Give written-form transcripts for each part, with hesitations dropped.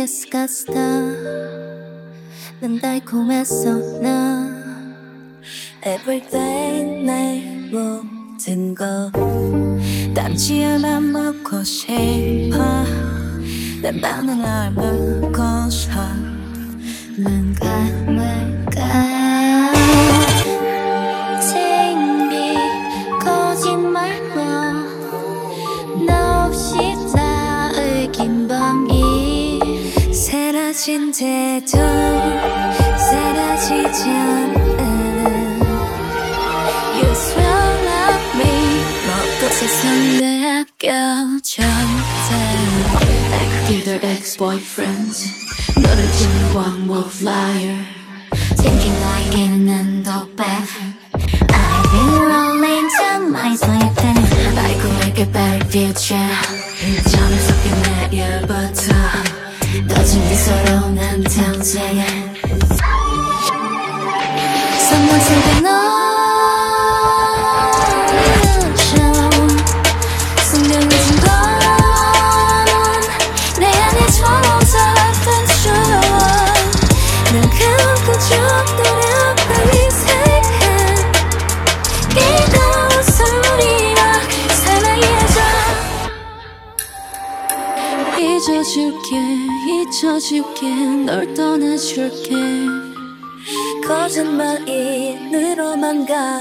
예스같아. 난 달콤했어 나. Everything 내 모든 거 단지에만 묻고 싶어. 내 반응을 묻고서 눈 감을까. 생기 거짓말로 너 없이 나의 긴 밤이 사라진대도 사라지지 않는 You smell like me 먹고 세상 내껴졌대. Active ex-boyfriends 너를 지는 one more flyer Thinking like in the back I've been rolling to my sleeping 알고 내게 better future 잠을 섞인 내일부터 꺼진 미소로 난 당장에 Someone say no 선명해진 건 내 안에 초록색된 추억 난 감고 죽도록 빨리 생각해 뜨거운 소리로 사랑해줘. 잊어줄게 널 떠나줄게 거짓말인으로만 가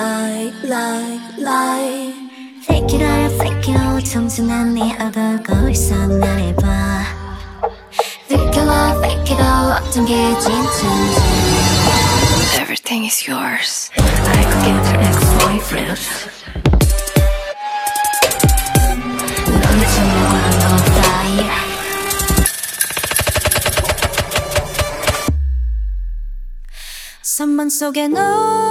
lie Fake it all fake it all 청순한 네 얼굴 거울 속 나를 봐 Fake it all fake it all 어떤 게 진짜인지 Everything is yours 알고 깬 ex-boyfriend 너의 증명한 no fire 선만 속에 넌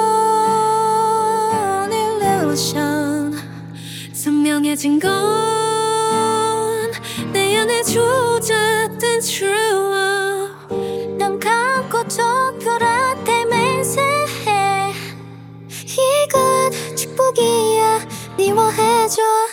illusion 선명해진 건 내 안에 조작된 추억 난 감고도 그렇게 맹세해 이건 축복이야 미워해줘